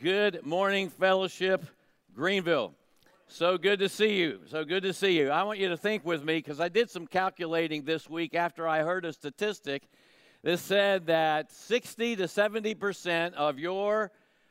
Good morning, Fellowship Greenville. So good to see you. So good to see you. I want you to think with me because I did some calculating this week after I heard a statistic that said that 60 to 70% of your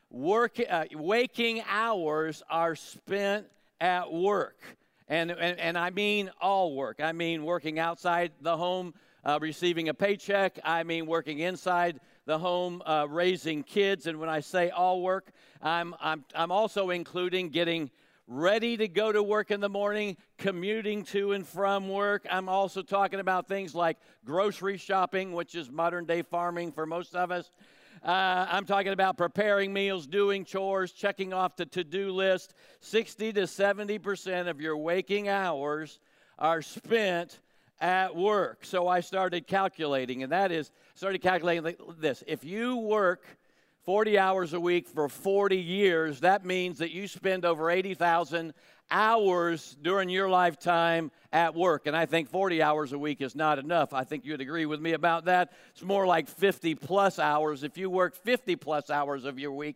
waking hours are spent at work. And I mean all work. I mean working outside the home, receiving a paycheck. I mean working inside the home, raising kids. And when I say all work, I'm also including getting ready to go to work in the morning, commuting to and from work. I'm also talking about things like grocery shopping, which is modern day farming for most of us. I'm talking about preparing meals, doing chores, checking off the to-do list. 60 to 70% of your waking hours are spent at work. So I started calculating, and that is, this. If you work 40 hours a week for 40 years, that means that you spend over 80,000 hours during your lifetime at work. And I think 40 hours a week is not enough. I think you'd agree with me about that. It's more like 50-plus hours. If you work 50-plus hours of your week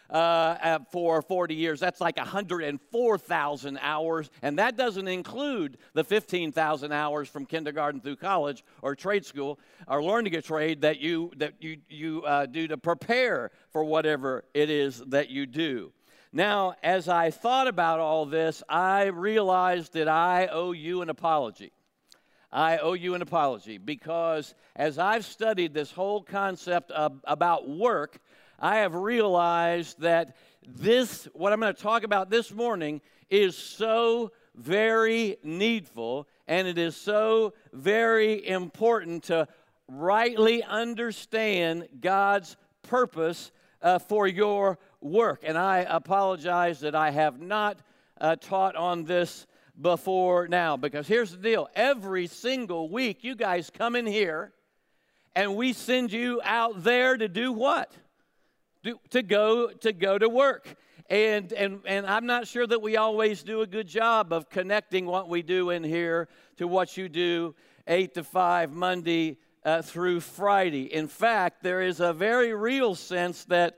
for 40 years, that's like 104,000 hours. And that doesn't include the 15,000 hours from kindergarten through college or trade school or learning a trade that you do to prepare for whatever it is that you do. Now, as I thought about all this, I realized that I owe you an apology. I owe you an apology because as I've studied this whole concept about work, I have realized that what I'm going to talk about this morning is so very needful, and it is so very important to rightly understand God's purpose for your work. And I apologize that I have not taught on this before now, because here's the deal. Every single week, you guys come in here, and we send you out there to do what? To go to work. And I'm not sure that we always do a good job of connecting what we do in here to what you do 8 to 5 Monday through Friday. In fact, there is a very real sense that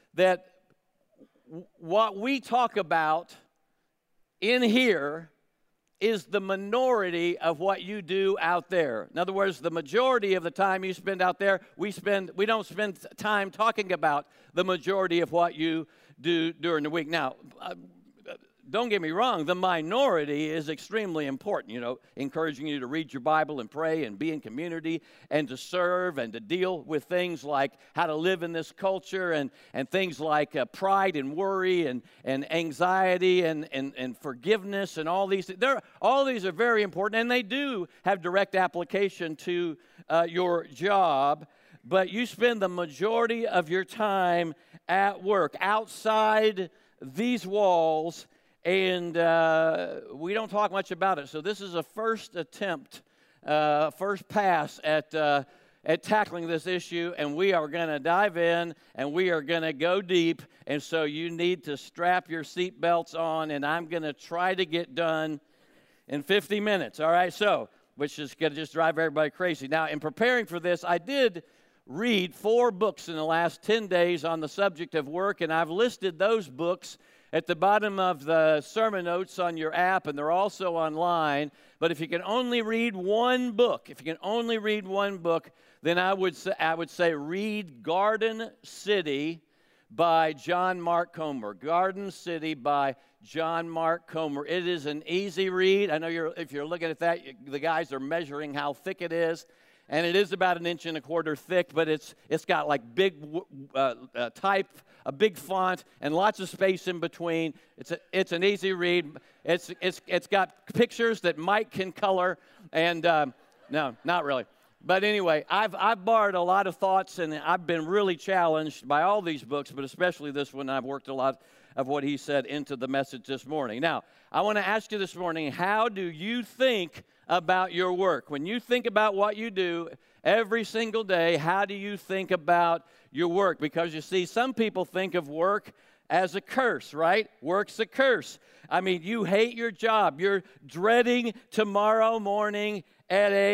what we talk about in here is the minority of what you do out there. In other words, the majority of the time you spend out there, we don't spend time talking about the majority of what you do during the week. Now, don't get me wrong, the minority is extremely important, encouraging you to read your Bible and pray and be in community and to serve and to deal with things like how to live in this culture and things like pride and worry and anxiety and forgiveness and all these things. All these are very important, and they do have direct application to your job, but you spend the majority of your time at work, outside these walls, and we don't talk much about it. So this is a first attempt, first pass at tackling this issue, and we are going to dive in, and we are going to go deep, and so you need to strap your seatbelts on, and I'm going to try to get done in 50 minutes, all right? So, which is going to just drive everybody crazy. Now, in preparing for this, I did read 4 books in the last 10 days on the subject of work, and I've listed those books at the bottom of the sermon notes on your app, and they're also online. But if you can only read one book, then I would say read Garden City by John Mark Comer. Garden City by John Mark Comer. It is an easy read. I know if you're looking at that, the guys are measuring how thick it is. And it is about 1.25 inches thick, but it's got like big type, a big font, and lots of space in between. It's an easy read. It's got pictures that Mike can color, and no, not really. But anyway, I've borrowed a lot of thoughts, and I've been really challenged by all these books, but especially this one. I've worked a lot of what he said into the message this morning. Now, I want to ask you this morning, how do you think about your work? When you think about what you do every single day, how do you think about your work? Because you see, some people think of work as a curse, right? Work's a curse. I mean, you hate your job. You're dreading tomorrow morning at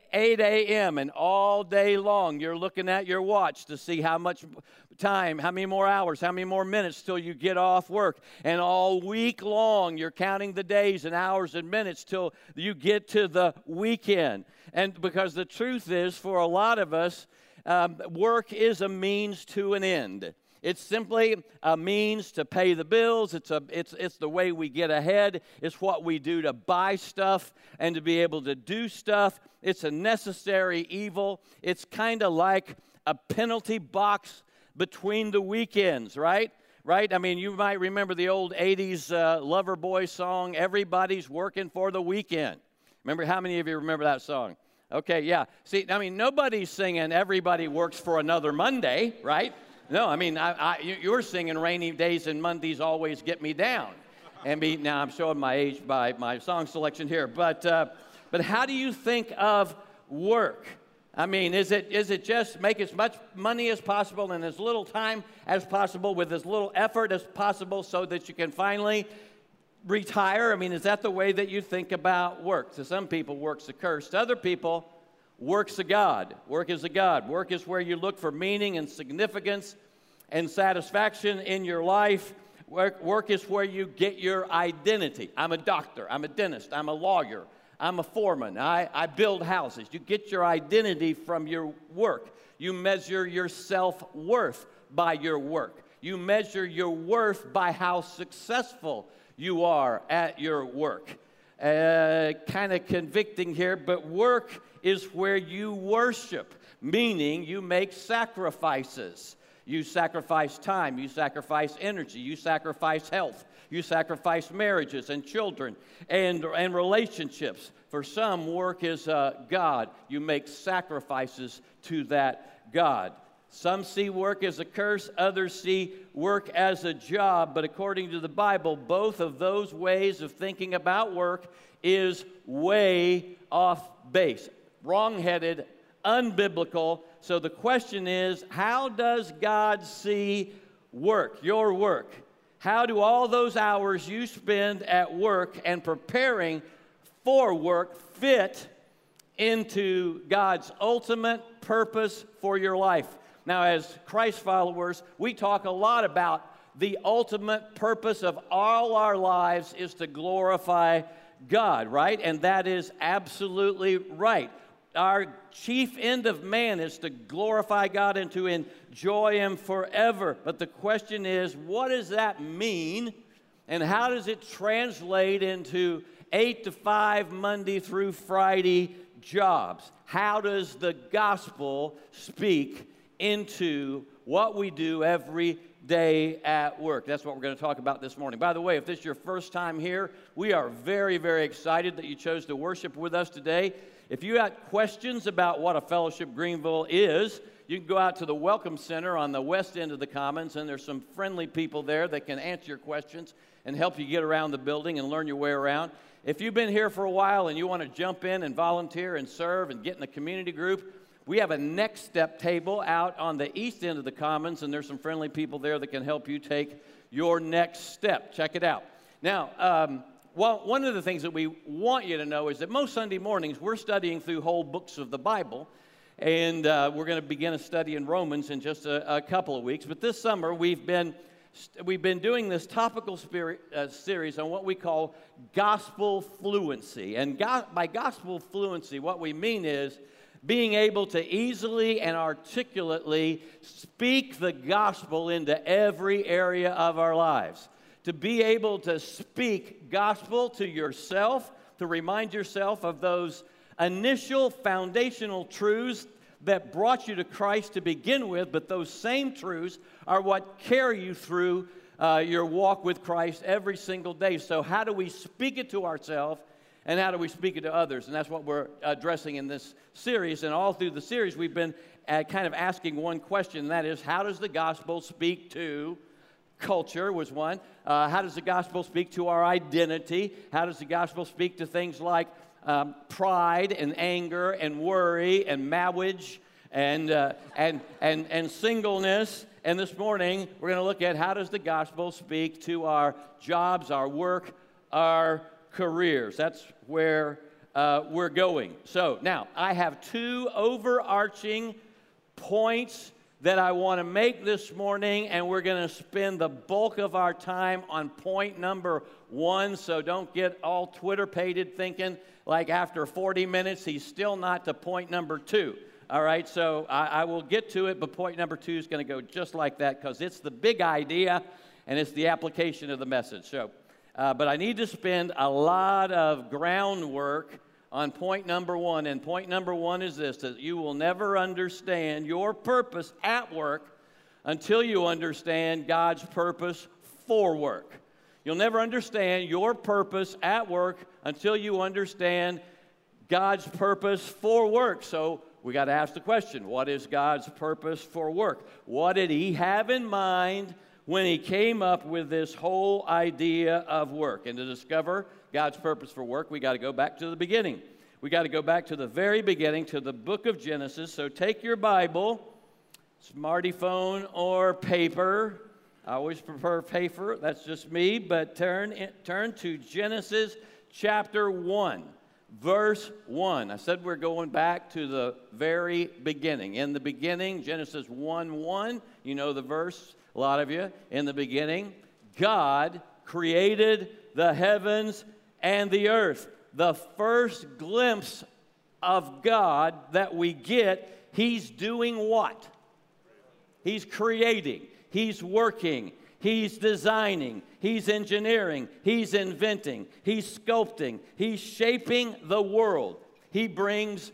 8 a.m. and all day long you're looking at your watch to see how much time, how many more hours, how many more minutes till you get off work. And all week long you're counting the days and hours and minutes till you get to the weekend. And because the truth is, for a lot of us, work is a means to an end. It's simply a means to pay the bills. It's the way we get ahead. It's what we do to buy stuff and to be able to do stuff. It's a necessary evil. It's kind of like a penalty box between the weekends, right? Right? I mean, you might remember the old 80s Loverboy song, "Everybody's Working for the Weekend." Remember, how many of you remember that song? Okay, yeah. See, I mean, nobody's singing "Everybody Works for Another Monday," right? No, I mean, you're singing "Rainy Days and Mondays Always Get Me Down." Now, I'm showing my age by my song selection here. But how do you think of work? I mean, is it just make as much money as possible in as little time as possible with as little effort as possible so that you can finally retire? I mean, is that the way that you think about work? To some people, work's a curse. To other people, work's a God. Work is a God. Work is where you look for meaning and significance and satisfaction in your life. Work is where you get your identity. I'm a doctor. I'm a dentist. I'm a lawyer. I'm a foreman. I build houses. You get your identity from your work. You measure your self-worth by your work. You measure your worth by how successful you are at your work. Kind of convicting here, but work is where you worship, meaning you make sacrifices. You sacrifice time, you sacrifice energy, you sacrifice health, you sacrifice marriages and children and relationships. For some, work is God. You make sacrifices to that God. Some see work as a curse, others see work as a job, but according to the Bible, both of those ways of thinking about work is way off base, wrong-headed, unbiblical. So the question is, how does God see work, your work? How do all those hours you spend at work and preparing for work fit into God's ultimate purpose for your life? Now, as Christ followers, we talk a lot about the ultimate purpose of all our lives is to glorify God, right? And that is absolutely right. Our chief end of man is to glorify God and to enjoy Him forever. But the question is, what does that mean? And how does it translate into 8 to 5 Monday through Friday jobs? How does the gospel speak into what we do every day at work? That's what we're going to talk about this morning. By the way, if this is your first time here, we are very, very excited that you chose to worship with us today. If you have questions about what a Fellowship Greenville is, you can go out to the Welcome Center on the west end of the Commons, and there's some friendly people there that can answer your questions and help you get around the building and learn your way around. If you've been here for a while and you want to jump in and volunteer and serve and get in a community group, we have a Next Step table out on the east end of the Commons, and there's some friendly people there that can help you take your next step. Check it out. Now, one of the things that we want you to know is that most Sunday mornings we're studying through whole books of the Bible, and we're going to begin a study in Romans in just a couple of weeks. But this summer we've been doing this topical series on what we call gospel fluency. And by gospel fluency, what we mean is being able to easily and articulately speak the gospel into every area of our lives. To be able to speak gospel to yourself, to remind yourself of those initial foundational truths that brought you to Christ to begin with, but those same truths are what carry you through your walk with Christ every single day. So how do we speak it to ourselves, and how do we speak it to others? And that's what we're addressing in this series. And all through the series, we've been kind of asking one question, and that is, how does the gospel speak to culture was one. How does the gospel speak to our identity? How does the gospel speak to things like pride and anger and worry and marriage and singleness? And this morning, we're going to look at how does the gospel speak to our jobs, our work, our careers. That's where we're going. So now, I have two overarching points that I want to make this morning, and we're going to spend the bulk of our time on point number one, so don't get all Twitter-pated thinking like after 40 minutes he's still not to point number two. All right, so I will get to it, but point number two is going to go just like that because it's the big idea and it's the application of the message. So, but I need to spend a lot of groundwork on point number one, and point number one is this, that you will never understand your purpose at work until you understand God's purpose for work. You'll never understand your purpose at work until you understand God's purpose for work. So we got to ask the question, what is God's purpose for work? What did He have in mind when He came up with this whole idea of work? And to discover God's purpose for work, we got to go back to the beginning. We got to go back to the very beginning, to the book of Genesis. So take your Bible, smarty-phone or paper. I always prefer paper. That's just me. But turn to Genesis chapter 1, verse 1. I said we're going back to the very beginning. In the beginning, Genesis 1:1. You know the verse, a lot of you. In the beginning, God created the heavens and the earth. The first glimpse of God that we get, He's doing what? He's creating. He's working. He's designing. He's engineering. He's inventing. He's sculpting. He's shaping the world. He brings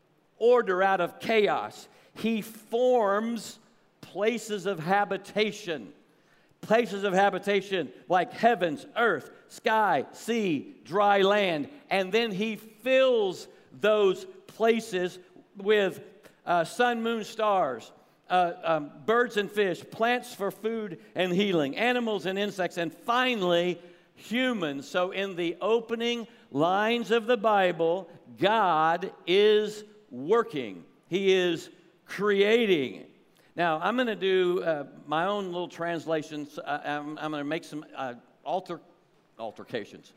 order out of chaos. He forms places of habitation. Places of habitation like heavens, earth, sky, sea, dry land. And then He fills those places with sun, moon, stars, birds and fish, plants for food and healing, animals and insects, and finally, humans. So in the opening lines of the Bible, God is working. He is creating. Now, I'm going to do my own little translations. I'm going to make some alterations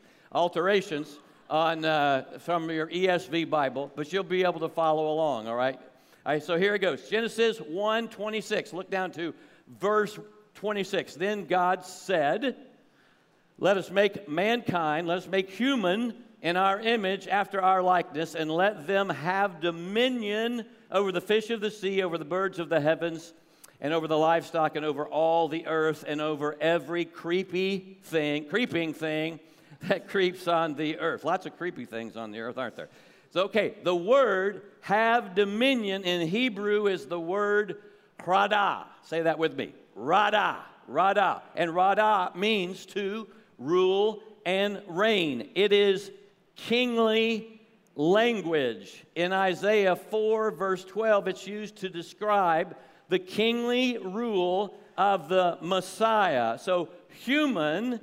on from your ESV Bible, but you'll be able to follow along, all right? All right, so here it goes. Genesis 1:26. Look down to verse 26. Then God said, let us make mankind, let us make human in our image after our likeness, and let them have dominion over the fish of the sea, over the birds of the heavens, and over the livestock, and over all the earth, and over every creeping thing that creeps on the earth. Lots of creepy things on the earth, aren't there? So, okay, the word have dominion in Hebrew is the word radah. Say that with me. Radah. Radah. And radah means to rule and reign. It is kingly language. In Isaiah 4, verse 12, it's used to describe the kingly rule of the Messiah. So humans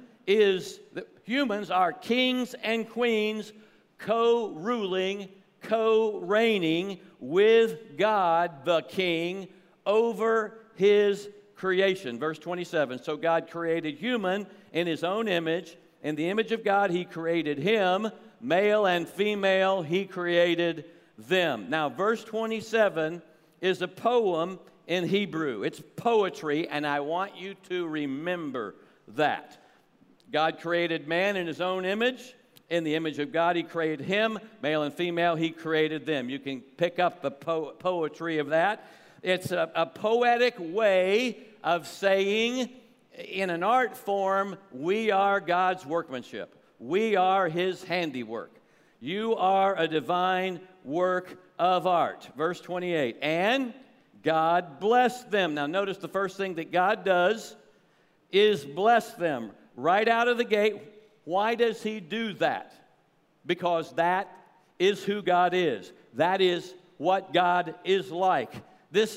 are kings and queens co-ruling, co-reigning with God the King over His creation. Verse 27, so God created human in His own image. In the image of God He created him. Male and female He created them. Now, verse 27 is a poem in Hebrew. It's poetry, and I want you to remember that. God created man in His own image. In the image of God He created him. Male and female He created them. You can pick up the poetry of that. It's a poetic way of saying, in an art form, we are God's workmanship. We are His handiwork. You are a divine work of art. Verse 28, and God blessed them. Now notice the first thing that God does is bless them. Right out of the gate, why does He do that? Because that is who God is. That is what God is like. This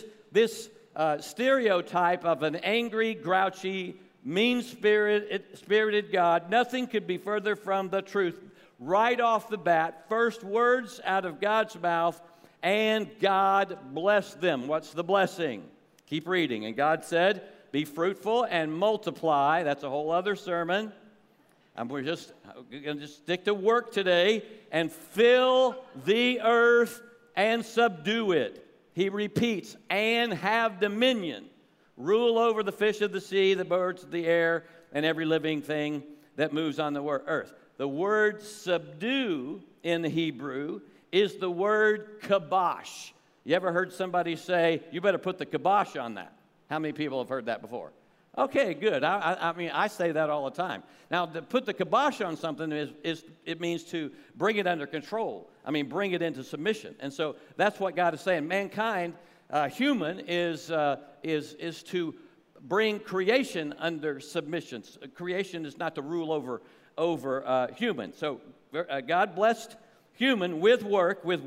stereotype of an angry, grouchy, mean-spirited God, nothing could be further from the truth. Right off the bat, first words out of God's mouth, and God blessed them. What's the blessing? Keep reading. And God said, be fruitful and multiply. That's a whole other sermon. We're just going to stick to work today. And fill the earth and subdue it. He repeats, and have dominion. Rule over the fish of the sea, the birds of the air, and every living thing that moves on the earth. The word subdue in the Hebrew is the word kabosh. You ever heard somebody say, you better put the kibosh on that? How many people have heard that before? Okay, good. I mean, I say that all the time. Now, to put the kibosh on something it means to bring it under control. I mean, bring it into submission. And so that's what God is saying. Mankind, human, is to bring creation under submission. Creation is not to rule over human. So God blessed human with the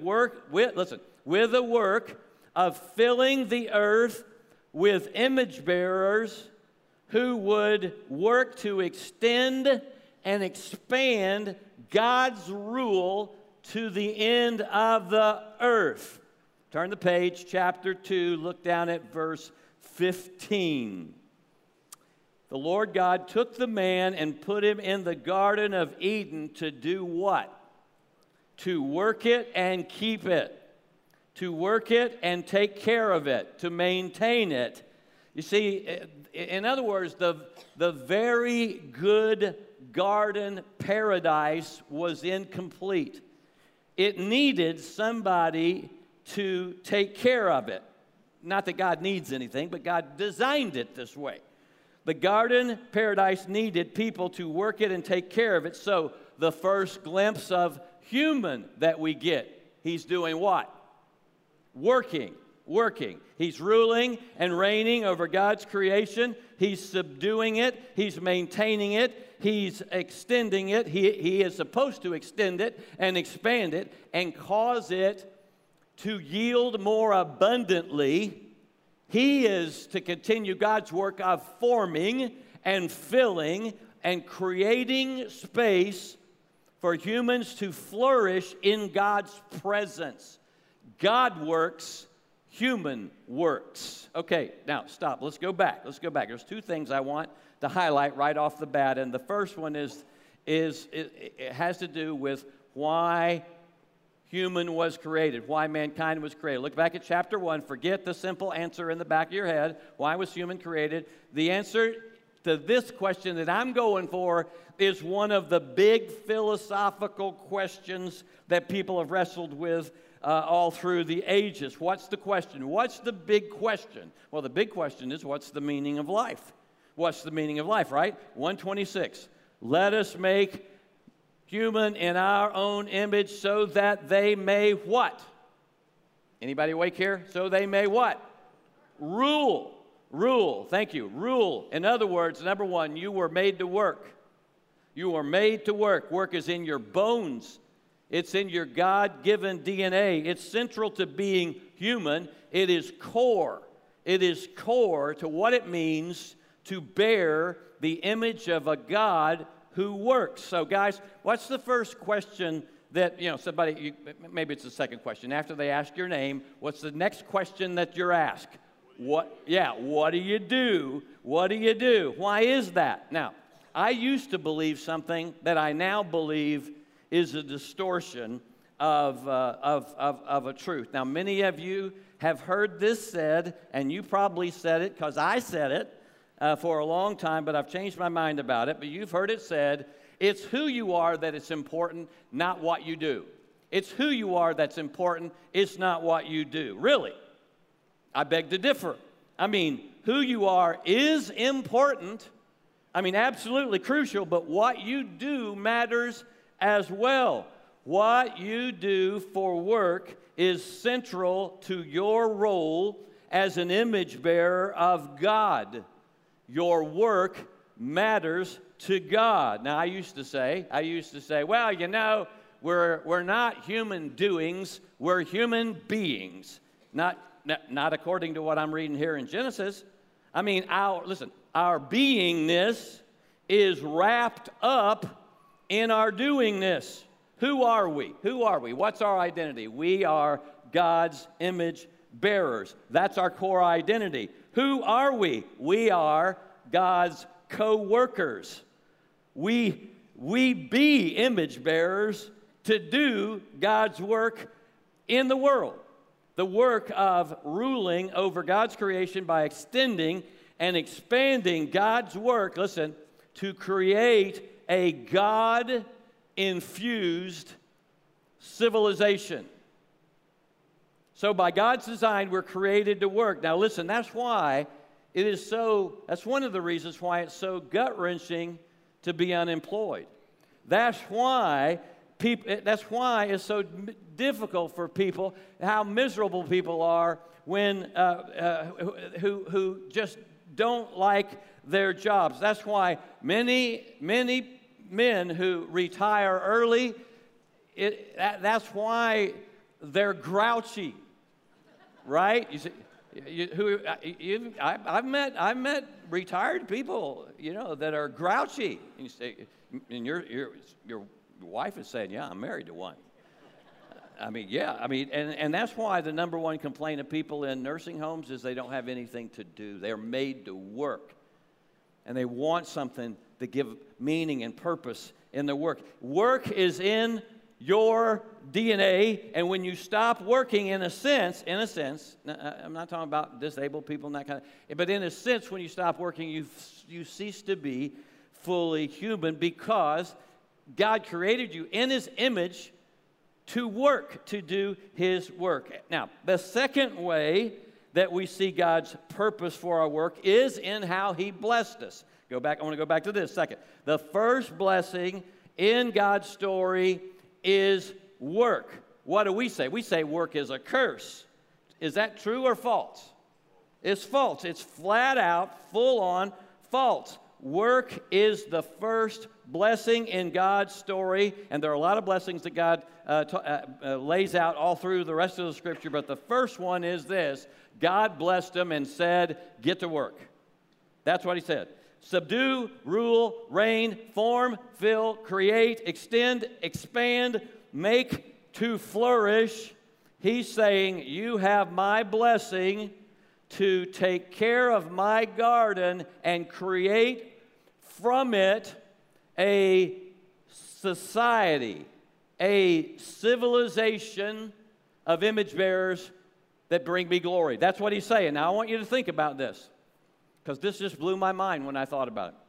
work of filling the earth with image bearers who would work to extend and expand God's rule to the end of the earth. Turn the page, chapter 2, look down at verse 15. The Lord God took the man and put him in the Garden of Eden to do what? To work it and keep it. To work it and take care of it. To maintain it. You see, in other words, the very good garden paradise was incomplete. It needed somebody to take care of it. Not that God needs anything, but God designed it this way. The garden paradise needed people to work it and take care of it. So the first glimpse of human that we get, he's doing what? Working. He's ruling and reigning over God's creation. He's subduing it. He's maintaining it. He's extending it. He is supposed to extend it and expand it and cause it to yield more abundantly. He is to continue God's work of forming and filling and creating space for humans to flourish in God's presence. God works, human works. Okay, now stop. Let's go back. There's two things I want to highlight right off the bat, and the first one is it has to do with why human was created, why mankind was created. Look back at chapter 1. Forget the simple answer in the back of your head. Why was human created? The answer to this question that I'm going for is one of the big philosophical questions that people have wrestled with all through the ages. What's the question? What's the big question? Well, the big question is, what's the meaning of life? What's the meaning of life, right? 1:26. Let us make human in our own image so that they may what? Anybody awake here? So they may what? Rule. Thank you. Rule. In other words, number one, you were made to work. You were made to work. Work is in your bones. It's in your God-given DNA. It's central to being human. It is core. It is core to what it means to bear the image of a God who works. So, guys, what's the first question that, maybe it's the second question. After they ask your name, what's the next question that you're asked? What do you do? What do you do? Why is that? Now, I used to believe something that I now believe is a distortion of a truth. Now, many of you have heard this said, and you probably said it because I said it for a long time, but I've changed my mind about it. But you've heard it said, it's who you are that it's important, not what you do. It's who you are that's important, it's not what you do. Really? I beg to differ. I mean, who you are is important. I mean, absolutely crucial, but what you do matters as well. What you do for work is central to your role as an image bearer of God. Your work matters to God. Now, I used to say, well, we're not human doings, we're human beings. Not according to what I'm reading here in Genesis. I mean, our beingness is wrapped up in our doingness. Who are we? What's our identity? We are God's image bearers. That's our core identity. Who are we? We are God's co-workers. We we be image bearers to do God's work in the world. The work of ruling over God's creation by extending and expanding God's work, listen, to create a God-infused civilization. So by God's design, we're created to work. Now listen, that's one of the reasons why it's so gut-wrenching to be unemployed. That's why it's so difficult for people, how miserable people are when who just don't like their jobs. That's why many men who retire early, that's why they're grouchy, right? You see, I've met retired people, that are grouchy. And you say, and your wife is saying, "Yeah, I'm married to one." And that's why the number one complaint of people in nursing homes is they don't have anything to do. They're made to work, and they want something to give meaning and purpose in their work. Work is in your DNA, and when you stop working, in a sense, I'm not talking about disabled people and that kind of, but in a sense, when you stop working, you cease to be fully human, because God created you in His image to work, to do His work. Now, the second way that we see God's purpose for our work is in how He blessed us. I want to go back to this second. The first blessing in God's story is work. What do we say? We say work is a curse. Is that true or false? It's false. It's flat out, full on false. Work is the first blessing in God's story, and there are a lot of blessings that God lays out all through the rest of the Scripture, but the first one is this: God blessed them and said, "Get to work." That's what He said. Subdue, rule, reign, form, fill, create, extend, expand, make to flourish. He's saying, you have my blessing to take care of my garden and create from it a society, a civilization of image bearers that bring me glory. That's what He's saying. Now, I want you to think about this, because this just blew my mind when I thought about it.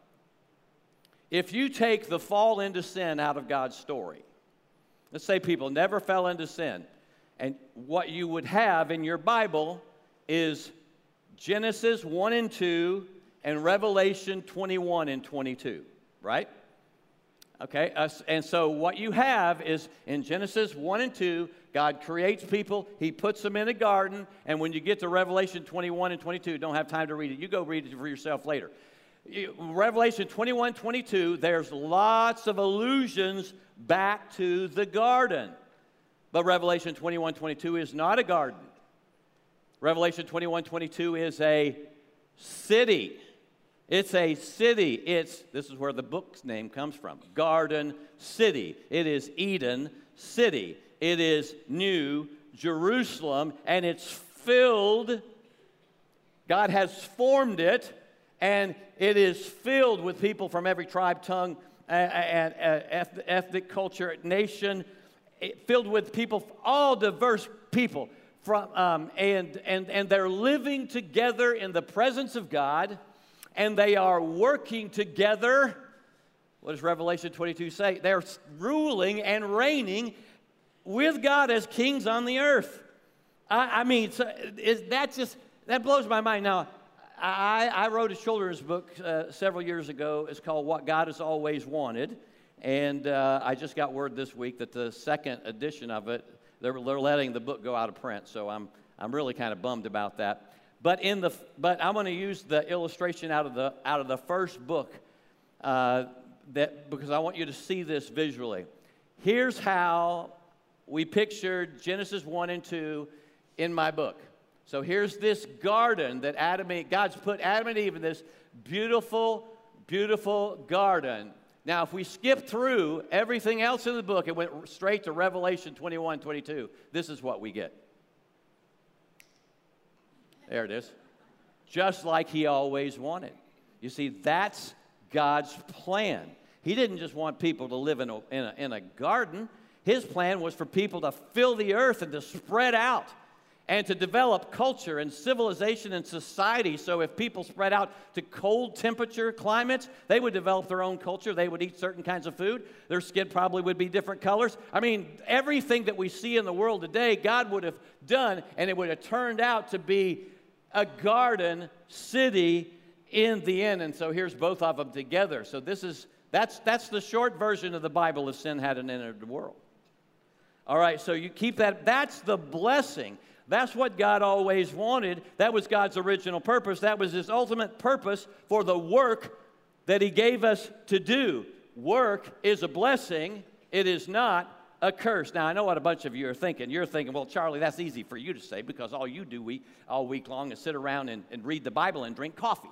If you take the fall into sin out of God's story, let's say people never fell into sin, and what you would have in your Bible is Genesis 1 and 2 and Revelation 21 and 22, right? Okay, and so what you have is in Genesis 1 and 2, God creates people, He puts them in a garden, and when you get to Revelation 21 and 22, don't have time to read it. You go read it for yourself later. Revelation 21, 22, there's lots of allusions back to the garden. But Revelation 21, 22 is not a garden. Revelation 21, 22 is a city. It's a city. This is where the book's name comes from. Garden City. It is Eden City. It is New Jerusalem, and it's filled. God has formed it, and it is filled with people from every tribe, tongue, and ethnic culture, nation, filled with people, all diverse people, and they're living together in the presence of God. And they are working together. What does Revelation 22 say? They're ruling and reigning with God as kings on the earth. That blows my mind. Now, I wrote a children's book several years ago. It's called What God Has Always Wanted. And I just got word this week that the second edition of it, they're letting the book go out of print. So I'm really kind of bummed about that. But I'm going to use the illustration out of the first book because I want you to see this visually. Here's how we pictured Genesis 1 and 2 in my book. So here's this garden that God's put Adam and Eve in this beautiful, beautiful garden. Now, if we skip through everything else in the book and went straight to Revelation 21, 22, this is what we get. There it is. Just like He always wanted. You see, that's God's plan. He didn't just want people to live in a garden. His plan was for people to fill the earth and to spread out and to develop culture and civilization and society. So if people spread out to cold temperature climates, they would develop their own culture. They would eat certain kinds of food. Their skin probably would be different colors. I mean, everything that we see in the world today, God would have done, and it would have turned out to be a garden city in the end. And so here's both of them together. So that's the short version of the Bible if sin hadn't entered the world. All right, so you keep that. That's the blessing. That's what God always wanted. That was God's original purpose. That was His ultimate purpose for the work that He gave us to do. Work is a blessing. It is not a curse. Now, I know what a bunch of you are thinking. You're thinking, well, Charlie, that's easy for you to say because all you do all week long is sit around and read the Bible and drink coffee.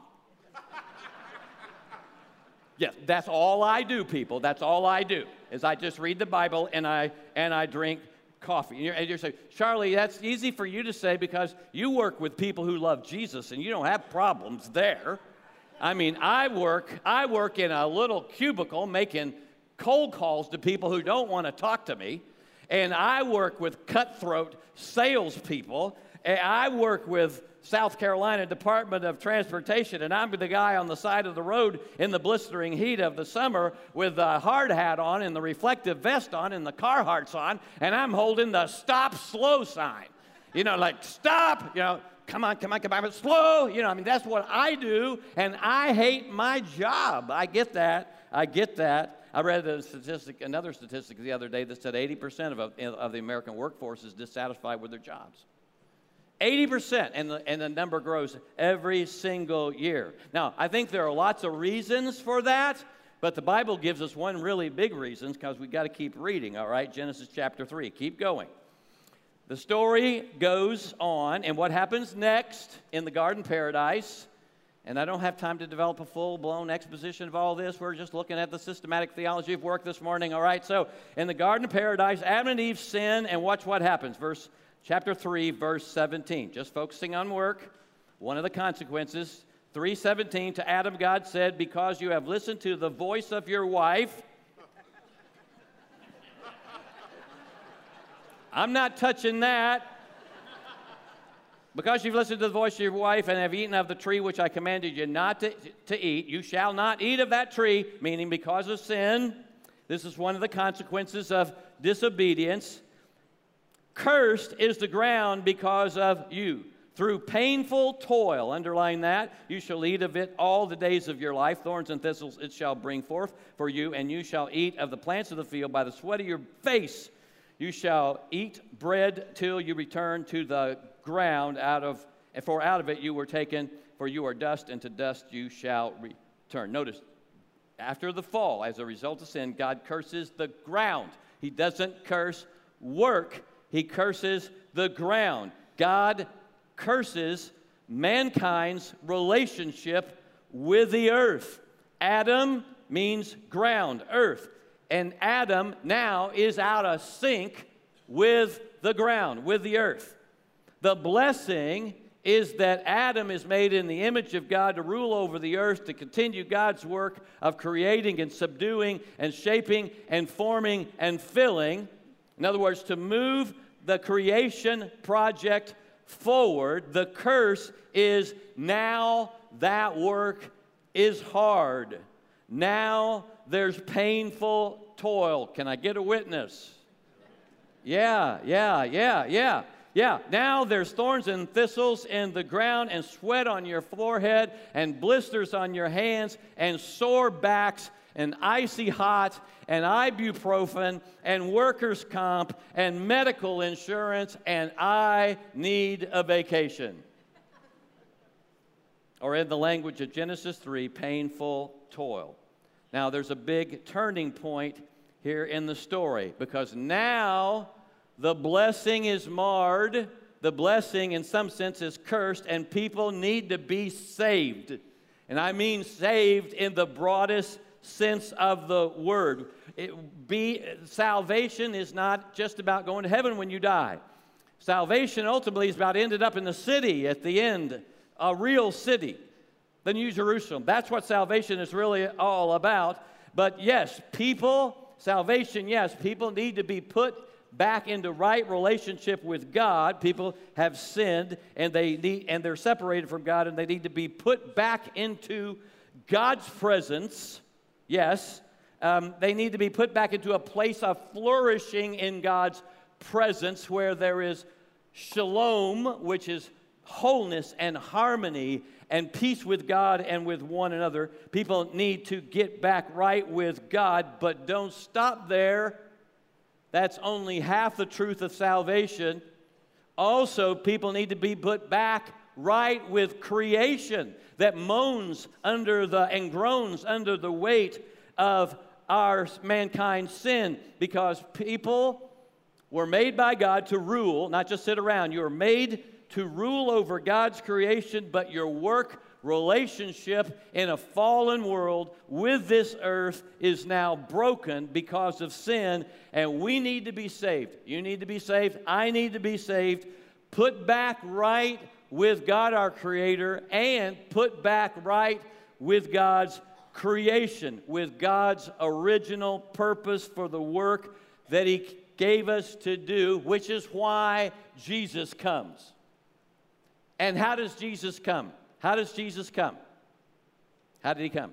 Yes, that's all I do, people. That's all I do is I just read the Bible and I drink coffee. And you're saying, Charlie, that's easy for you to say because you work with people who love Jesus and you don't have problems there. I mean, I work in a little cubicle making cold calls to people who don't want to talk to me. And I work with cutthroat salespeople. And I work with South Carolina Department of Transportation, and I'm the guy on the side of the road in the blistering heat of the summer with the hard hat on and the reflective vest on and the Carhartts on, and I'm holding the stop slow sign. You know, like, stop, come on, but slow. I mean, that's what I do, and I hate my job. I get that. I read another statistic the other day that said 80% of the American workforce is dissatisfied with their jobs. 80%, and the number grows every single year. Now, I think there are lots of reasons for that, but the Bible gives us one really big reason because we've got to keep reading, all right? Genesis chapter 3. Keep going. The story goes on, and what happens next in the garden paradise, and I don't have time to develop a full-blown exposition of all this. We're just looking at the systematic theology of work this morning, all right? So, in the garden of paradise, Adam and Eve sin, and watch what happens. Chapter 3, verse 17, just focusing on work, one of the consequences. 3:17, to Adam God said, because you have listened to the voice of your wife. I'm not touching that. Because you've listened to the voice of your wife and have eaten of the tree which I commanded you not to eat, you shall not eat of that tree, meaning because of sin. This is one of the consequences of disobedience. Cursed is the ground because of you. Through painful toil, underline that, you shall eat of it all the days of your life. Thorns and thistles it shall bring forth for you, and you shall eat of the plants of the field by the sweat of your face. You shall eat bread till you return to the ground, for out of it you were taken, for you are dust, and to dust you shall return. Notice, after the fall, as a result of sin, God curses the ground. He doesn't curse work. He curses the ground. God curses mankind's relationship with the earth. Adam means ground, earth. And Adam now is out of sync with the ground, with the earth. The blessing is that Adam is made in the image of God to rule over the earth, to continue God's work of creating and subduing and shaping and forming and filling. In other words, to move the creation project forward. The curse is now that work is hard. Now there's painful toil. Can I get a witness? Yeah. Now there's thorns and thistles in the ground and sweat on your forehead and blisters on your hands and sore backs and icy hot and ibuprofen and workers' comp and medical insurance, and I need a vacation. Or in the language of Genesis 3, painful toil. Now there's a big turning point here in the story because now the blessing is marred. The blessing in some sense is cursed, and people need to be saved. And I mean saved in the broadest sense of the word. Salvation is not just about going to heaven when you die. Salvation ultimately is about ending up in the city at the end, a real city, the New Jerusalem. That's what salvation is really all about. But yes, salvation, yes, people need to be put back into right relationship with God. People have sinned and they're separated from God, and they need to be put back into God's presence. Yes, they need to be put back into a place of flourishing in God's presence where there is shalom, which is wholeness and harmony and peace with God and with one another. People need to get back right with God, but don't stop there. That's only half the truth of salvation. Also, people need to be put back right with creation that moans and groans under the weight of our mankind's sin, because people were made by God to rule, not just sit around. You are made to rule over God's creation, but your work relationship in a fallen world with this earth is now broken because of sin, and we need to be saved. You need to be saved. I need to be saved. Put back right with God our Creator, and put back right with God's creation, with God's original purpose for the work that He gave us to do, which is why Jesus comes. And how does Jesus come? How does Jesus come? How did He come?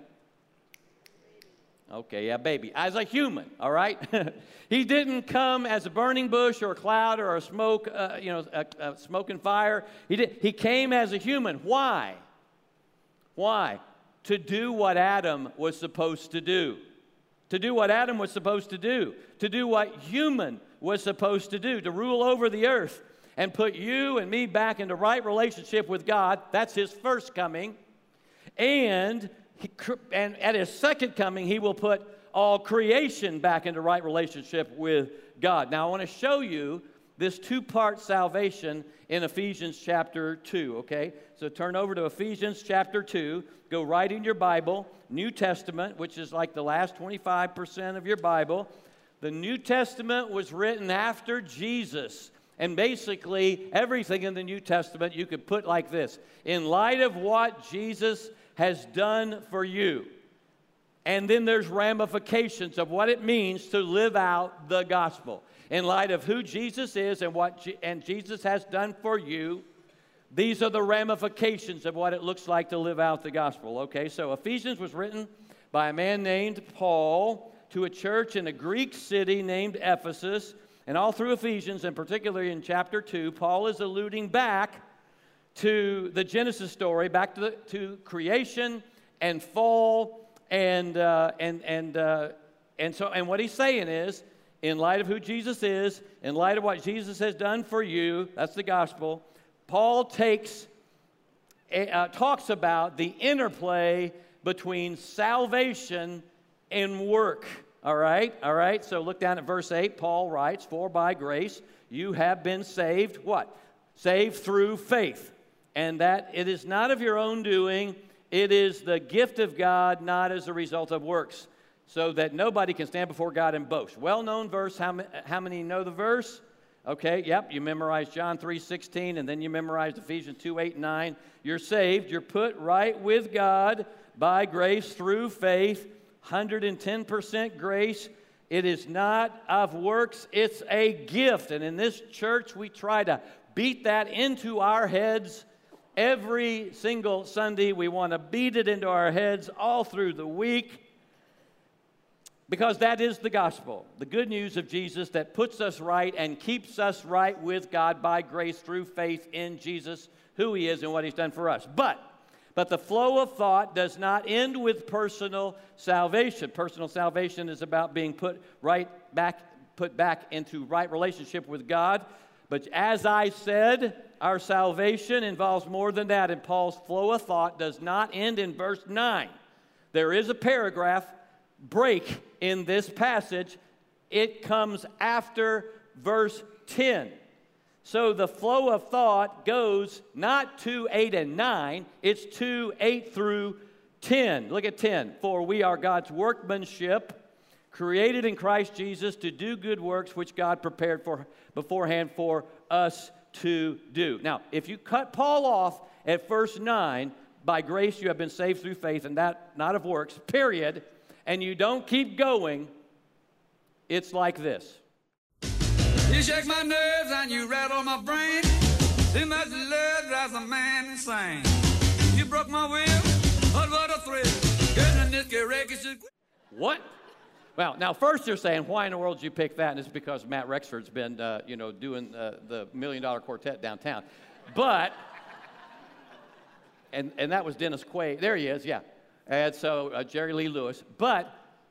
Okay, yeah, baby. As a human, all right? He didn't come as a burning bush or a cloud or a smoke, a smoke and fire. He came as a human. Why? Why? To do what Adam was supposed to do. To do what Adam was supposed to do. To do what human was supposed to do. To rule over the earth and put you and me back into right relationship with God. That's His first coming. And at His second coming, He will put all creation back into right relationship with God. Now, I want to show you this two-part salvation in Ephesians chapter 2, okay? So turn over to Ephesians chapter 2. Go right in your Bible, New Testament, which is like the last 25% of your Bible. The New Testament was written after Jesus. And basically, everything in the New Testament you could put like this: in light of what Jesus has done for you. And then there's ramifications of what it means to live out the gospel. In light of who Jesus is and what Jesus has done for you, these are the ramifications of what it looks like to live out the gospel. Okay, so Ephesians was written by a man named Paul to a church in a Greek city named Ephesus. And all through Ephesians, and particularly in chapter 2, Paul is alluding back to the Genesis story, back to creation and fall, and what he's saying is, in light of who Jesus is, in light of what Jesus has done for you, that's the gospel. Paul talks about the interplay between salvation and work. All right. So look down at verse 8. Paul writes, "For by grace you have been saved," what? Saved through faith. And that it is not of your own doing, it is the gift of God, not as a result of works, so that nobody can stand before God and boast. Well-known verse. How many know the verse? Okay, yep, you memorized John 3:16, and then you memorized Ephesians 2:8 and 9. You're saved. You're put right with God by grace through faith. 110% grace. It is not of works, it's a gift. And in this church, we try to beat that into our heads every single Sunday. We want to beat it into our heads all through the week, because that is the gospel, the good news of Jesus that puts us right and keeps us right with God by grace through faith in Jesus, who He is and what He's done for us. But the flow of thought does not end with personal salvation. Personal salvation is about being put back into right relationship with God. But as I said, our salvation involves more than that, and Paul's flow of thought does not end in verse 9. There is a paragraph break in this passage. It comes after verse 10. So the flow of thought goes not to 8 and 9, it's to 8 through 10. Look at 10. "For we are God's workmanship, created in Christ Jesus to do good works, which God prepared beforehand for us to do." Now, if you cut Paul off at verse 9, "By grace you have been saved through faith, and that not of works," period, and you don't keep going, it's like this. You shake my nerves and you rattle my brain. Too much love drives a man insane. You broke my will, but what a thrill. Goodness, get records. What? Well, now first you're saying, why in the world did you pick that? And it's because Matt Rexford's been, doing the $1 Million Quartet downtown. But, and that was Dennis Quaid. There he is, yeah. And so Jerry Lee Lewis. But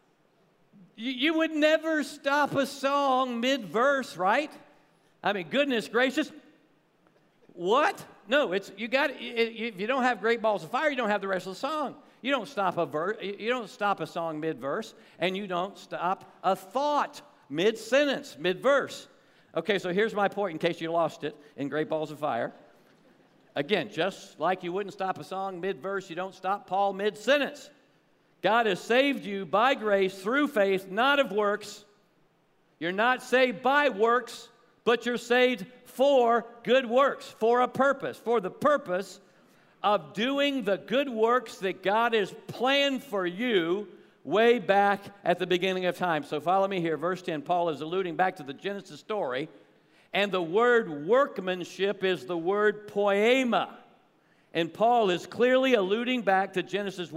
you would never stop a song mid-verse, right? I mean, goodness gracious. What? No, if you don't have Great Balls of Fire, you don't have the rest of the song. You don't stop you don't stop a song mid-verse, and you don't stop a thought mid-sentence, mid-verse. Okay, so here's my point in case you lost it in Great Balls of Fire. Again, just like you wouldn't stop a song mid-verse, you don't stop Paul mid-sentence. God has saved you by grace through faith, not of works. You're not saved by works, but you're saved for good works, for a purpose, for the purpose of doing the good works that God has planned for you way back at the beginning of time. So follow me here. Verse 10, Paul is alluding back to the Genesis story, and the word workmanship is the word poema. And Paul is clearly alluding back to Genesis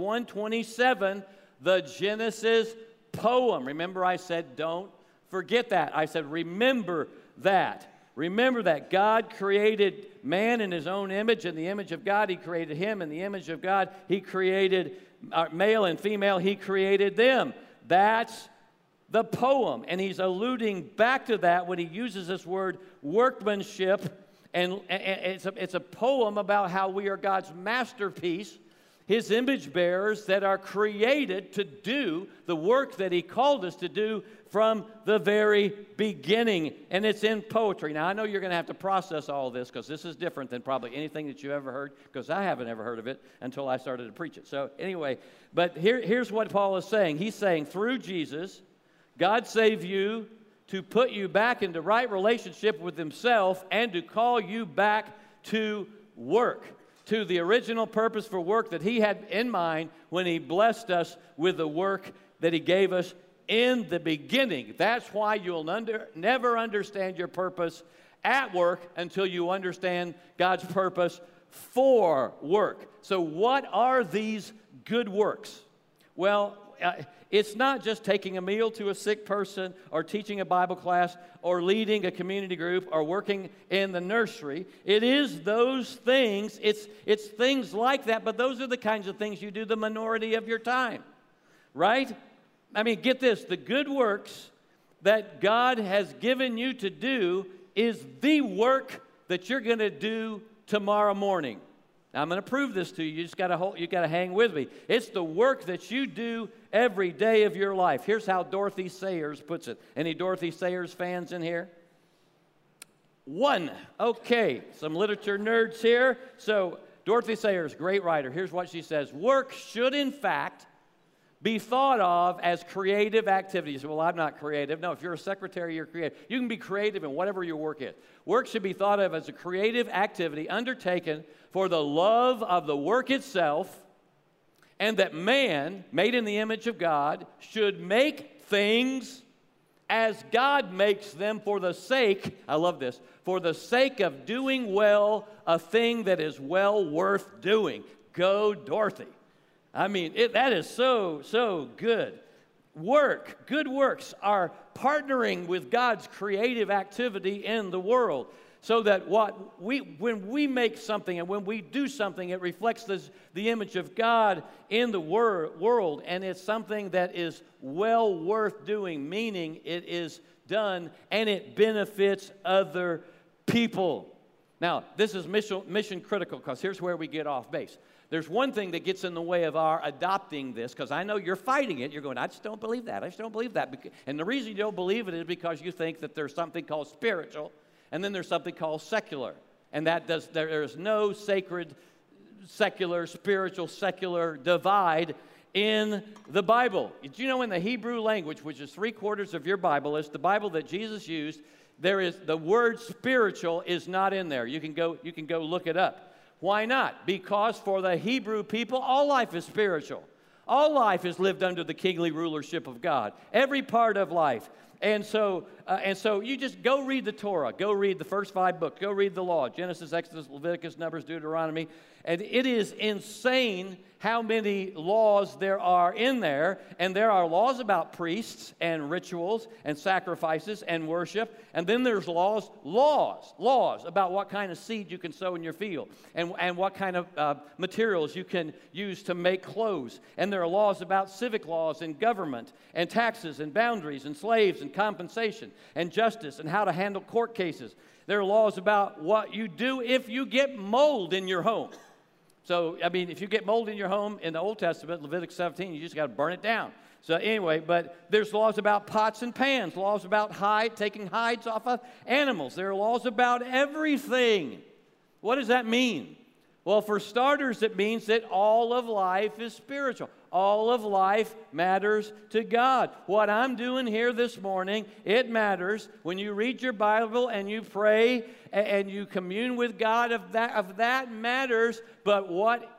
1:27, the Genesis poem. Remember I said don't forget that. I said remember that. Remember that God created man in his own image. In the image of God, he created him. In the image of God, he created male and female. He created them. That's the poem. And he's alluding back to that when he uses this word workmanship. And it's a poem about how we are God's masterpiece, his image bearers that are created to do the work that he called us to do from the very beginning. And it's in poetry. Now, I know you're going to have to process all this because this is different than probably anything that you ever heard, because I haven't ever heard of it until I started to preach it. So anyway, but here's what Paul is saying. He's saying through Jesus, God saved you to put you back into right relationship with himself and to call you back to work, to the original purpose for work that he had in mind when he blessed us with the work that he gave us in the beginning. That's why you'll never understand your purpose at work until you understand God's purpose for work. So what are these good works? Well, it's not just taking a meal to a sick person or teaching a Bible class or leading a community group or working in the nursery. It is those things. It's things like that, but those are the kinds of things you do the minority of your time, right? I mean, get this. The good works that God has given you to do is the work that you're going to do tomorrow morning. Now, I'm going to prove this to you. You just got to hang with me. It's the work that you do every day of your life. Here's how Dorothy Sayers puts it. Any Dorothy Sayers fans in here? One. Okay, some literature nerds here. So Dorothy Sayers, great writer. Here's what she says. Work should, in fact, be thought of as creative activities. Well, I'm not creative. No, if you're a secretary, you're creative. You can be creative in whatever your work is. Work should be thought of as a creative activity undertaken for the love of the work itself, and that man, made in the image of God, should make things as God makes them for the sake, I love this, for the sake of doing well a thing that is well worth doing. Go, Dorothy. I mean, that is so good. Good works are partnering with God's creative activity in the world, so that when we make something and when we do something, it reflects the image of God in the world, and it's something that is well worth doing, meaning it is done and it benefits other people. Now, this is mission critical, because here's where we get off base. There's one thing that gets in the way of our adopting this, because I know you're fighting it. You're going, I just don't believe that. I just don't believe that. And the reason you don't believe it is because you think that there's something called spiritual, and then there's something called secular. And there is no sacred, secular, spiritual, secular divide in the Bible. Did you know in the Hebrew language, which is 3/4 of your Bible, is the Bible that Jesus used, there is the word spiritual is not in there. You can go look it up. Why not? Because for the Hebrew people, all life is spiritual. All life is lived under the kingly rulership of God. Every part of life. And so you just go read the Torah. Go read the first 5 books. Go read the law. Genesis, Exodus, Leviticus, Numbers, Deuteronomy. And it is insane how many laws there are in there. And there are laws about priests and rituals and sacrifices and worship. And then there's laws about what kind of seed you can sow in your field and what kind of materials you can use to make clothes. And there are laws about civic laws and government and taxes and boundaries and slaves and compensation and justice and how to handle court cases. There are laws about what you do if you get mold in your home. So, I mean, if you get mold in your home in the Old Testament, Leviticus 17, you just got to burn it down. So anyway, but there's laws about pots and pans, laws about taking hides off of animals. There are laws about everything. What does that mean? Well, for starters, it means that all of life is spiritual. All of life matters to God. What I'm doing here this morning, it matters. When you read your Bible and you pray and you commune with God, of that matters. But what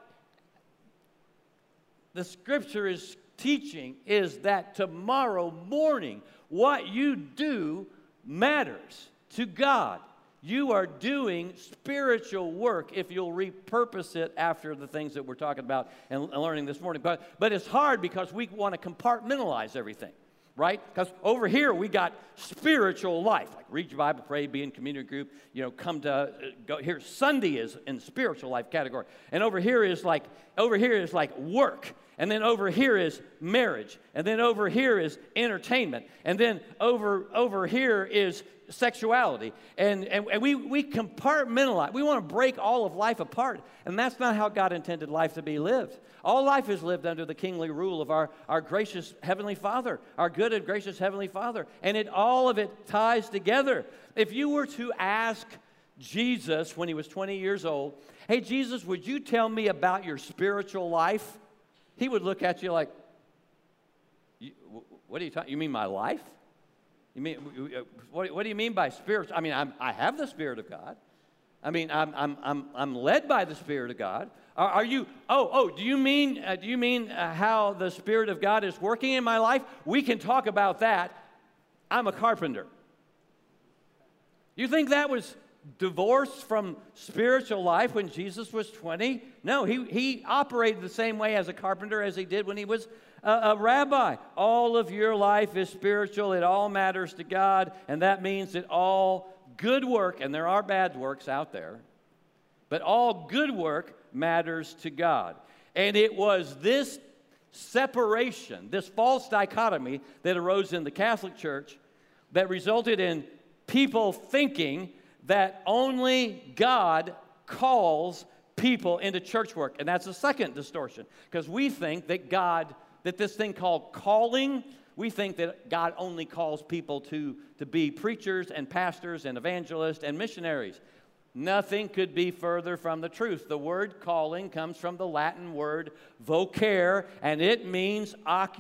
the Scripture is teaching is that tomorrow morning, what you do matters to God. You are doing spiritual work if you'll repurpose it after the things that we're talking about and learning this morning. But it's hard because we want to compartmentalize everything, right? Because over here we got spiritual life, like read your Bible, pray, be in community group, come to go here. Sunday is in the spiritual life category, and over here is like work. And then over here is marriage. And then over here is entertainment. And then over here is sexuality. And we compartmentalize. We want to break all of life apart. And that's not how God intended life to be lived. All life is lived under the kingly rule of our gracious Heavenly Father, our good and gracious Heavenly Father. And all of it ties together. If you were to ask Jesus when he was 20 years old, hey, Jesus, would you tell me about your spiritual life? He would look at you like, what are you talking? You mean my life? You mean what do you mean by spiritual? I mean, I have the Spirit of God. I mean, I'm led by the Spirit of God. Are you? Do you mean how the Spirit of God is working in my life? We can talk about that. I'm a carpenter. You think that was divorced from spiritual life when Jesus was 20? No, he operated the same way as a carpenter as he did when he was a rabbi. All of your life is spiritual. It all matters to God, and that means that all good work, and there are bad works out there, but all good work matters to God. And it was this separation, this false dichotomy that arose in the Catholic Church that resulted in people thinking that only God calls people into church work. And that's the second distortion. Because we think that this thing called calling, we think that God only calls people to be preachers and pastors and evangelists and missionaries. Nothing could be further from the truth. The word calling comes from the Latin word vocare, and it means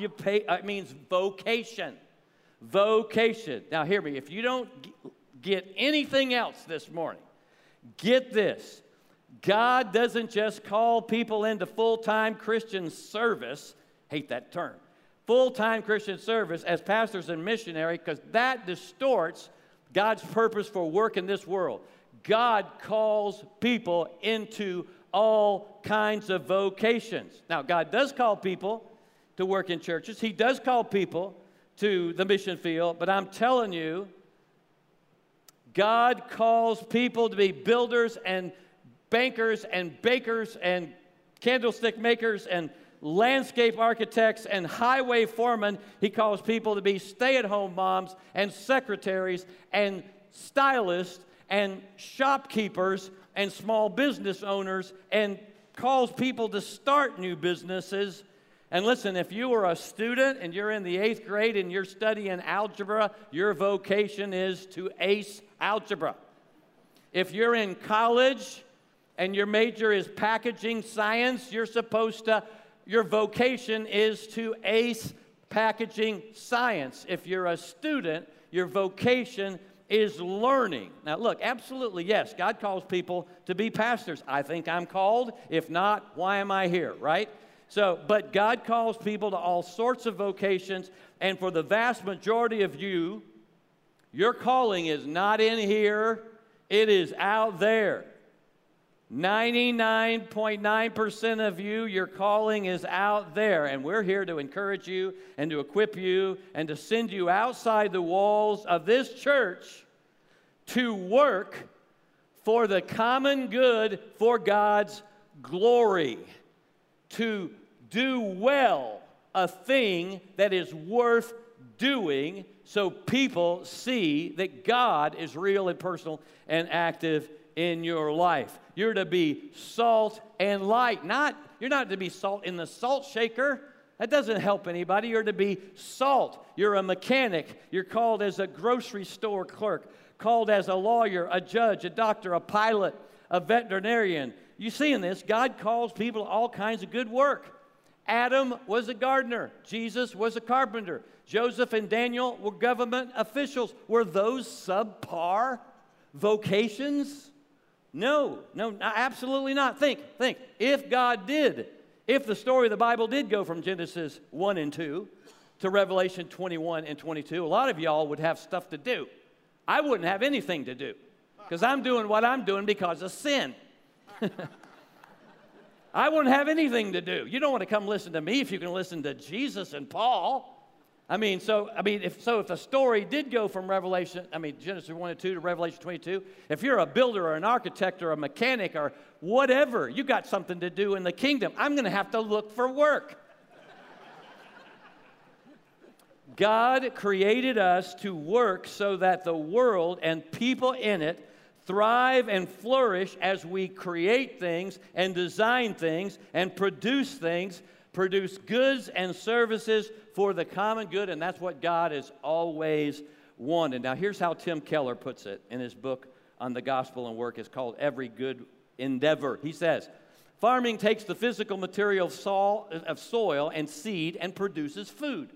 vocation. Vocation. Now hear me, if you don't get anything else this morning, get this. God doesn't just call people into full-time Christian service, hate that term, full-time Christian service as pastors and missionaries, because that distorts God's purpose for work in this world. God calls people into all kinds of vocations. Now, God does call people to work in churches. He does call people to the mission field, but I'm telling you, God calls people to be builders and bankers and bakers and candlestick makers and landscape architects and highway foremen. He calls people to be stay-at-home moms and secretaries and stylists and shopkeepers and small business owners, and calls people to start new businesses. And listen, if you are a student and you're in the 8th grade and you're studying algebra, your vocation is to ace algebra. If you're in college and your major is packaging science, your vocation is to ace packaging science. If you're a student, your vocation is learning. Now look, absolutely, yes, God calls people to be pastors. I think I'm called. If not, why am I here, right? So, but God calls people to all sorts of vocations, and for the vast majority of you, your calling is not in here, it is out there. 99.9% of you, your calling is out there, and we're here to encourage you and to equip you and to send you outside the walls of this church to work for the common good, for God's glory, to do well a thing that is worth doing so people see that God is real and personal and active in your life. You're to be salt and light. You're not to be salt in the salt shaker. That doesn't help anybody. You're to be salt. You're a mechanic. You're called as a grocery store clerk, called as a lawyer, a judge, a doctor, a pilot, a veterinarian. You see in this, God calls people to all kinds of good work. Adam was a gardener. Jesus was a carpenter. Joseph and Daniel were government officials. Were those subpar vocations? No, absolutely not. Think. If the story of the Bible did go from Genesis 1 and 2 to Revelation 21 and 22, a lot of y'all would have stuff to do. I wouldn't have anything to do because I'm doing what I'm doing because of sin. I wouldn't have anything to do. You don't want to come listen to me if you can listen to Jesus and Paul. If the story did go from Genesis 1 and 2 to Revelation 22, if you're a builder or an architect or a mechanic or whatever, you got something to do in the kingdom. I'm going to have to look for work. God created us to work so that the world and people in it thrive and flourish as we create things and design things and produce goods and services for the common good, and that's what God has always wanted. Now, here's how Tim Keller puts it in his book on the gospel and work. It's called Every Good Endeavor. He says, farming takes the physical material of soil and seed and produces food.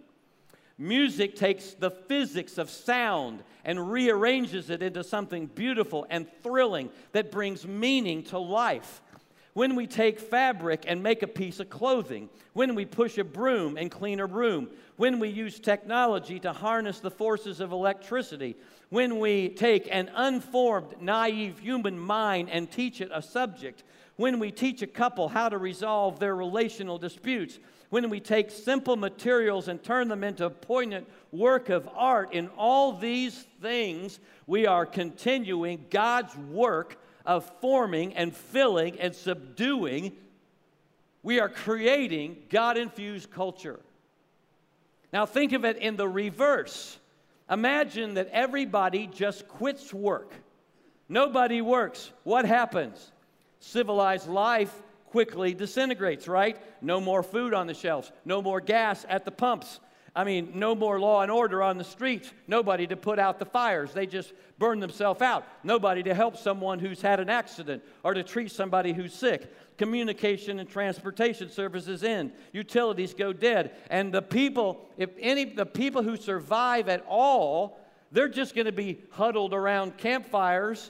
Music takes the physics of sound and rearranges it into something beautiful and thrilling that brings meaning to life. When we take fabric and make a piece of clothing, when we push a broom and clean a room, when we use technology to harness the forces of electricity, when we take an unformed, naive human mind and teach it a subject, when we teach a couple how to resolve their relational disputes, when we take simple materials and turn them into a poignant work of art, in all these things, we are continuing God's work of forming and filling and subduing. We are creating God-infused culture. Now think of it in the reverse. Imagine that everybody just quits work. Nobody works. What happens? Civilized life quickly disintegrates, right? No more food on the shelves. No more gas at the pumps. No more law and order on the streets. Nobody to put out the fires. They just burn themselves out. Nobody to help someone who's had an accident or to treat somebody who's sick. Communication and transportation services end. Utilities go dead. And the people, the people who survive at all, they're just going to be huddled around campfires,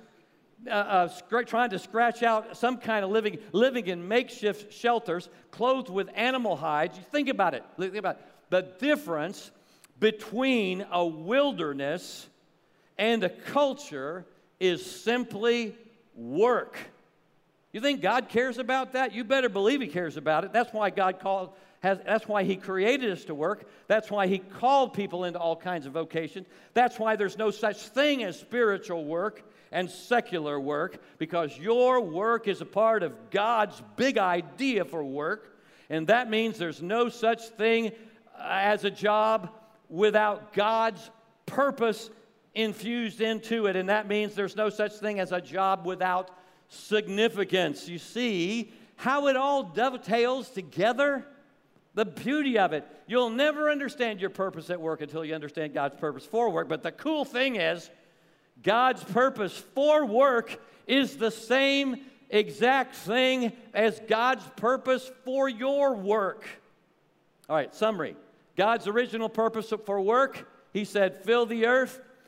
trying to scratch out some kind of living in makeshift shelters, clothed with animal hides. Think about it. The difference between a wilderness and a culture is simply work. You think God cares about that? You better believe He cares about it. That's why that's why He created us to work. That's why He called people into all kinds of vocations. That's why there's no such thing as spiritual work and secular work, because your work is a part of God's big idea for work, and that means there's no such thing as a job without God's purpose infused into it, and that means there's no such thing as a job without significance. You see how it all dovetails together? The beauty of it. You'll never understand your purpose at work until you understand God's purpose for work, but the cool thing is God's purpose for work is the same exact thing as God's purpose for your work. All right, summary. God's original purpose for work, He said, fill the earth,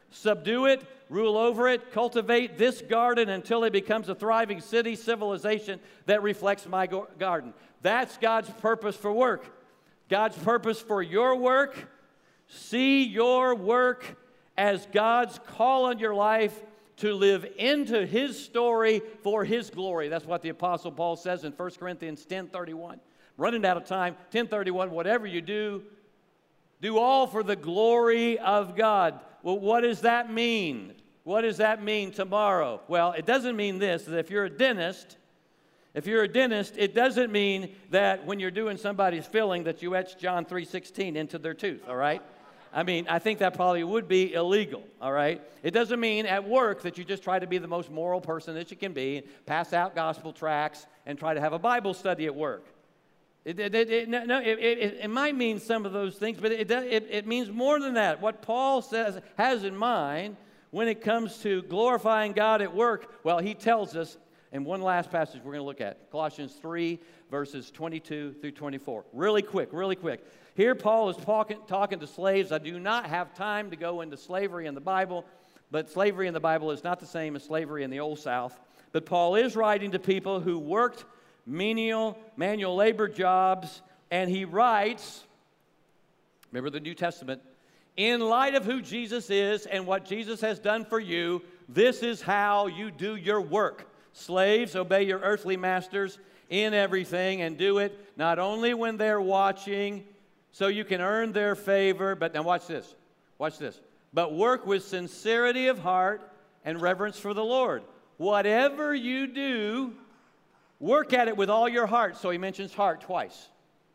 subdue it, rule over it, cultivate this garden until it becomes a thriving city, civilization that reflects my garden. That's God's purpose for work. God's purpose for your work. See your work as God's call on your life to live into His story for His glory. That's what the Apostle Paul says in 1 Corinthians 10:31. Running out of time, 10:31, whatever you do, do all for the glory of God. Well, what does that mean? What does that mean tomorrow? Well, it doesn't mean this, that if you're a dentist, it doesn't mean that when you're doing somebody's filling that you etch John 3:16 into their tooth, all right? I mean, I think that probably would be illegal, all right? It doesn't mean at work that you just try to be the most moral person that you can be, pass out gospel tracts, and try to have a Bible study at work. It might mean some of those things, but it means more than that. What Paul has in mind when it comes to glorifying God at work, well, he tells us in one last passage we're going to look at, Colossians 3, verses 22 through 24. Really quick. Here Paul is talking to slaves. I do not have time to go into slavery in the Bible, but slavery in the Bible is not the same as slavery in the Old South. But Paul is writing to people who worked menial, manual labor jobs, and he writes, remember the New Testament, in light of who Jesus is and what Jesus has done for you, this is how you do your work. Slaves, obey your earthly masters in everything, and do it not only when they're watching, so you can earn their favor, but now watch this, but work with sincerity of heart and reverence for the Lord. Whatever you do, work at it with all your heart. So he mentions heart twice.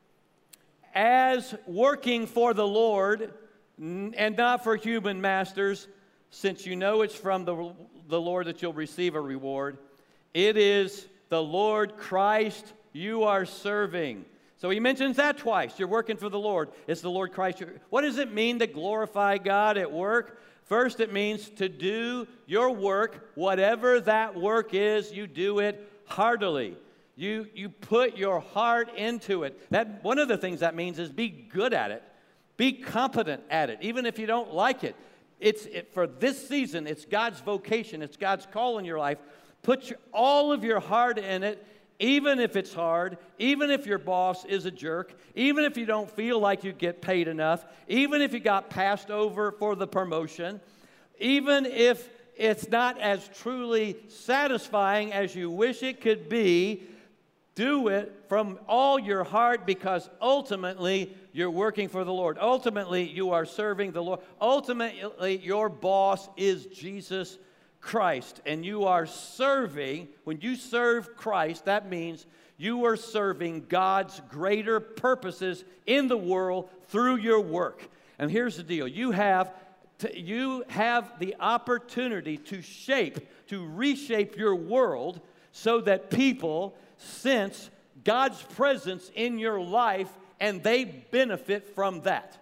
As working for the Lord and not for human masters, since you know it's from the Lord that you'll receive a reward. It is the Lord Christ you are serving. So he mentions that twice. You're working for the Lord. It's the Lord Christ. What does it mean to glorify God at work? First, it means to do your work, whatever that work is, you do it heartily. You put your heart into it. One of the things that means is be good at it. Be competent at it, even if you don't like it. For this season, it's God's vocation. It's God's call in your life. Put all of your heart in it, even if it's hard, even if your boss is a jerk, even if you don't feel like you get paid enough, even if you got passed over for the promotion, even if it's not as truly satisfying as you wish it could be, do it from all your heart, because ultimately you're working for the Lord. Ultimately, you are serving the Lord. Ultimately, your boss is Jesus Christ, and you are serving. When you serve Christ, that means you are serving God's greater purposes in the world through your work. And here's the deal. You have the opportunity to reshape your world so that people sense God's presence in your life and they benefit from that.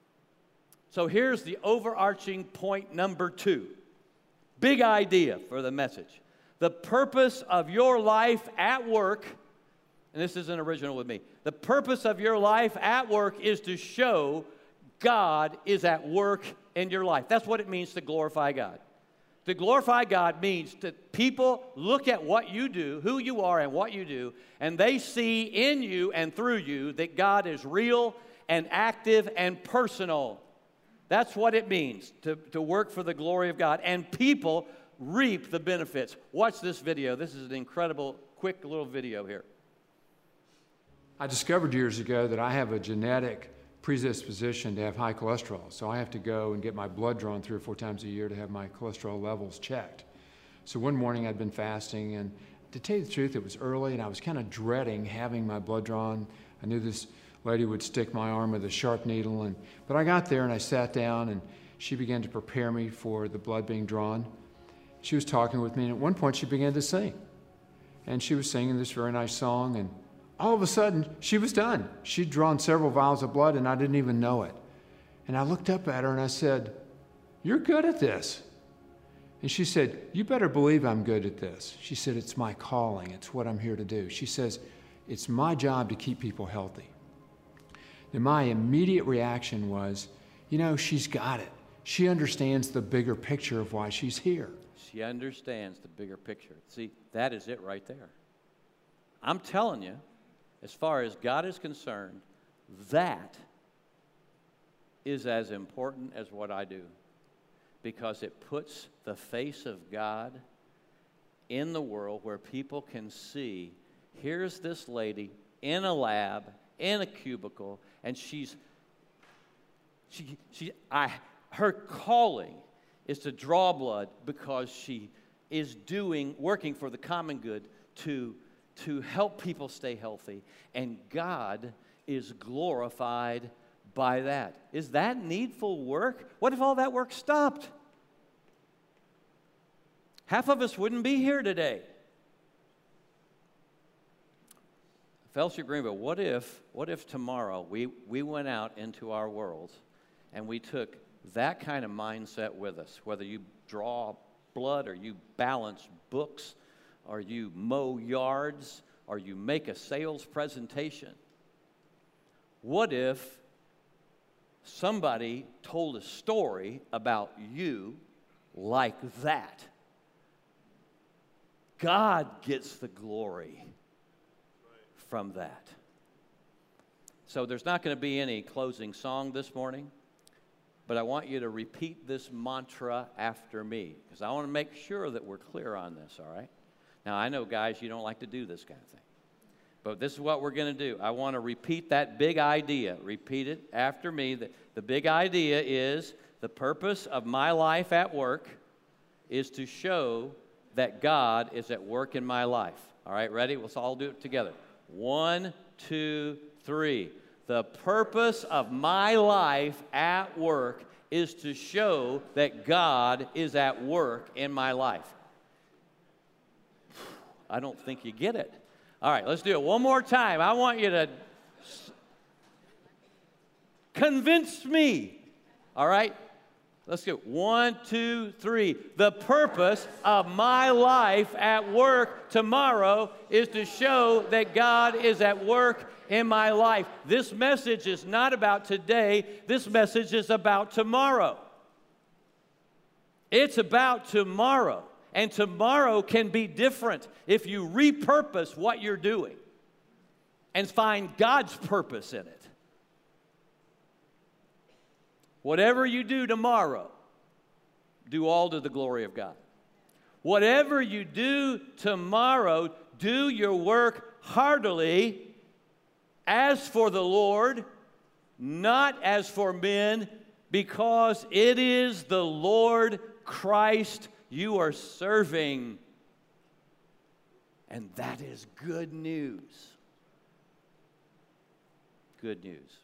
So here's the overarching point number 2. Big idea for the message. The purpose of your life at work, and this isn't original with me, the purpose of your life at work is to show God is at work in your life. That's what it means to glorify God. To glorify God means that people look at what you do, who you are and what you do, and they see in you and through you that God is real and active and personal. That's what it means to work for the glory of God. And people reap the benefits. Watch this video. This is an incredible, quick little video here. I discovered years ago that I have a genetic predisposition to have high cholesterol. So I have to go and get my blood drawn 3 or 4 times a year to have my cholesterol levels checked. So one morning I'd been fasting, and to tell you the truth, it was early, and I was kind of dreading having my blood drawn. I knew this lady would stick my arm with a sharp needle, but I got there and I sat down, and she began to prepare me for the blood being drawn. She was talking with me, and at one point she began to sing. And she was singing this very nice song, and all of a sudden, she was done. She'd drawn several vials of blood, and I didn't even know it. And I looked up at her, and I said, "You're good at this." And she said, "You better believe I'm good at this." She said, "It's my calling. It's what I'm here to do." She says, "It's my job to keep people healthy." And my immediate reaction was, she's got it. She understands the bigger picture of why she's here. She understands the bigger picture. See, that is it right there. I'm telling you, as far as God is concerned, that is as important as what I do, because it puts the face of God in the world where people can see, here's this lady in a lab, in a cubicle, and her calling is to draw blood because she is working for the common good to help people stay healthy, and God is glorified by that. Is that needful work? What if all that work stopped? Half of us wouldn't be here today. Fellowship Greenville, what if tomorrow we went out into our world and we took that kind of mindset with us, whether you draw blood or you balance books or you mow yards or you make a sales presentation? What if somebody told a story about you like that? God gets the glory from that. So there's not going to be any closing song this morning, but I want you to repeat this mantra after me, because I want to make sure that we're clear on this, all right? Now, I know, guys, you don't like to do this kind of thing, but this is what we're going to do. I want to repeat that big idea. Repeat it after me. The big idea is the purpose of my life at work is to show that God is at work in my life. All right, ready? Let's all do it together. 1, 2, 3. The purpose of my life at work is to show that God is at work in my life. I don't think you get it. All right, let's do it one more time. I want you to convince me. All right? Let's go. 1, 2, 3. The purpose of my life at work tomorrow is to show that God is at work in my life. This message is not about today. This message is about tomorrow. It's about tomorrow. And tomorrow can be different if you repurpose what you're doing and find God's purpose in it. Whatever you do tomorrow, do all to the glory of God. Whatever you do tomorrow, do your work heartily as for the Lord, not as for men, because it is the Lord Christ you are serving. And that is good news. Good news.